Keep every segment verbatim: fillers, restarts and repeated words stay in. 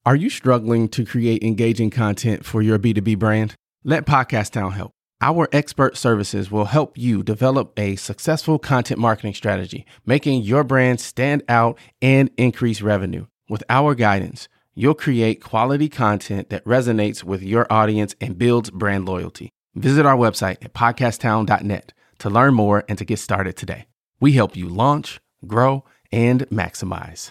Are you struggling to create engaging content for your B two B brand? Let Podcast Town help. Our expert services will help you develop a successful content marketing strategy, making your brand stand out and increase revenue. With our guidance, you'll create quality content that resonates with your audience and builds brand loyalty. Visit our website at podcast town dot net to learn more and to get started today. We help you launch, grow, and maximize.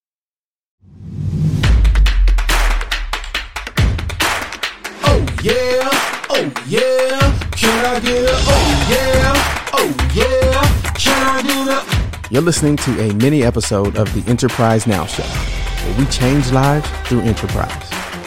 Oh yeah, oh yeah, can I get a oh yeah, oh yeah, can I do that? You're listening to a mini episode of the Enterprise Now Show, where we change lives through enterprise.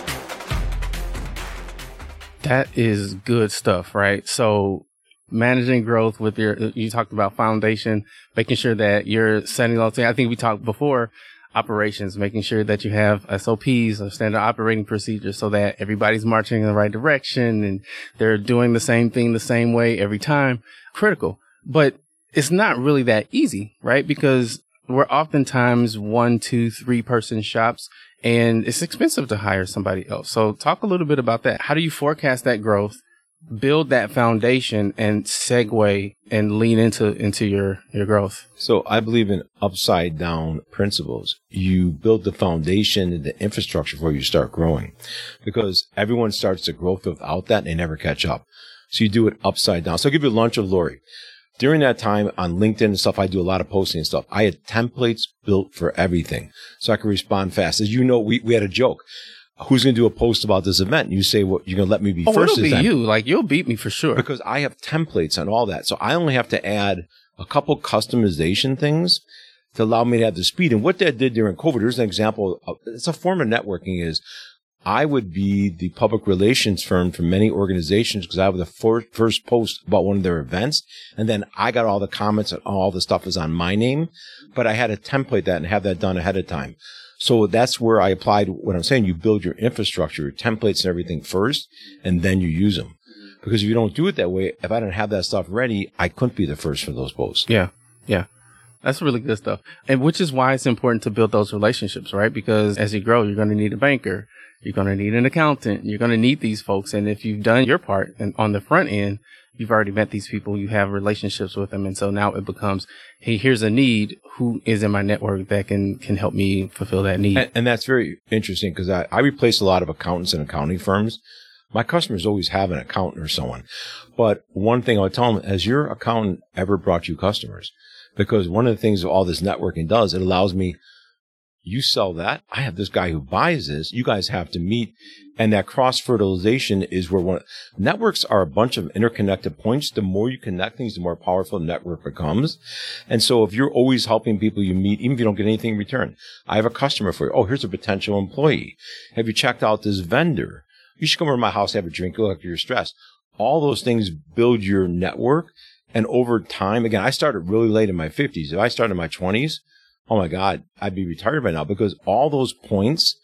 That is good stuff, right? So managing growth with your, you talked about foundation, making sure that you're setting those things. I think we talked before, operations, making sure that you have S O Ps or standard operating procedures so that everybody's marching in the right direction and they're doing the same thing the same way every time. Critical. But it's not really that easy, right? Because we're oftentimes one, two, three person shops and it's expensive to hire somebody else. So talk a little bit about that. How do you forecast that growth, build that foundation, and segue and lean into, into your, your growth? So I believe in upside down principles. You build the foundation and the infrastructure before you start growing, because everyone starts the growth without that and they never catch up. So you do it upside down. So I'll give you a lunch of Lori. During that time on LinkedIn and stuff, I do a lot of posting and stuff. I had templates built for everything so I could respond fast. As you know, we, we had a joke. Who's going to do a post about this event? And you say, well, you're going to let me be oh, first. It'll this be time. you. Like, you'll beat me for sure. Because I have templates on all that. So I only have to add a couple customization things to allow me to have the speed. And what that did during COVID, here's an example. Of, it's a form of networking is I would be the public relations firm for many organizations because I was the for, first post about one of their events. And then I got all the comments and all the stuff is on my name. But I had to template that and have that done ahead of time. So that's where I applied what I'm saying. You build your infrastructure, your templates and everything first, and then you use them. Because if you don't do it that way, if I didn't have that stuff ready, I couldn't be the first for those posts. Yeah. Yeah. That's really good stuff. And which is why it's important to build those relationships, right? Because as you grow, you're going to need a banker. You're going to need an accountant. You're going to need these folks. And if you've done your part and on the front end, you've already met these people, you have relationships with them. And so now it becomes, hey, here's a need. Who is in my network that can, can help me fulfill that need? And, and that's very interesting because I, I replace a lot of accountants and accounting firms. My customers always have an accountant or someone. But one thing I would tell them, has your accountant ever brought you customers? Because one of the things all this networking does, it allows me, you sell that. I have this guy who buys this. You guys have to meet. And that cross-fertilization is where one, networks are a bunch of interconnected points. The more you connect things, the more powerful the network becomes. And so if you're always helping people you meet, even if you don't get anything in return, I have a customer for you. Oh, here's a potential employee. Have you checked out this vendor? You should come over to my house, have a drink, look like you're stressed. All those things build your network. And over time, again, I started really late in my fifties. If I started in my twenties, oh my God, I'd be retired by now because all those points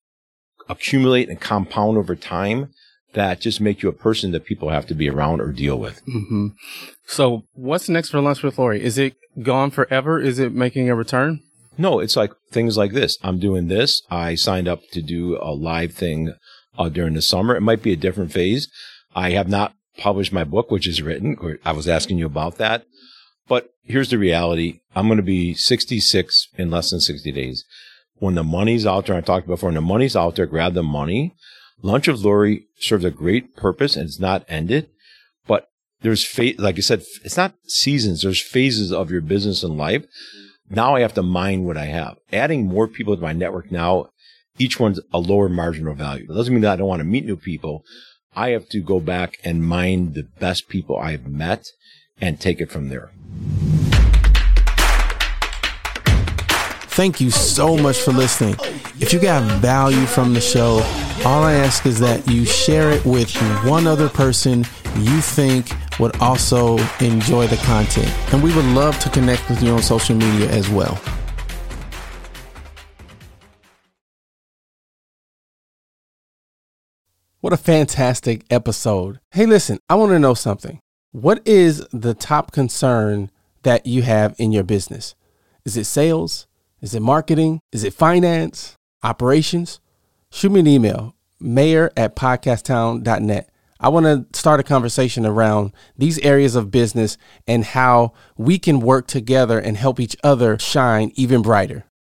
accumulate and compound over time that just make you a person that people have to be around or deal with. Mm-hmm. So what's next for Lunch with Lori? Is it gone forever? Is it making a return? No, it's like things like this. I'm doing this. I signed up to do a live thing uh, during the summer. It might be a different phase. I have not published my book, which is written. I was asking you about that. But here's the reality. I'm going to be sixty-six in less than sixty days. When the money's out there, I talked before, when the money's out there, grab the money. Lunch with Lori serves a great purpose and it's not ended. But there's, fa- like I said, it's not seasons. There's phases of your business and life. Now I have to mine what I have. Adding more people to my network now, each one's a lower marginal value. It doesn't mean that I don't want to meet new people. I have to go back and mine the best people I've met and take it from there. Thank you so much for listening. If you got value from the show, all I ask is that you share it with one other person you think would also enjoy the content. And we would love to connect with you on social media as well. What a fantastic episode. Hey, listen, I want to know something. What is the top concern that you have in your business? Is it sales? Is it marketing? Is it finance? Operations? shoot me an email, mayor at podcast town dot net. I want to start a conversation around these areas of business and how we can work together and help each other shine even brighter.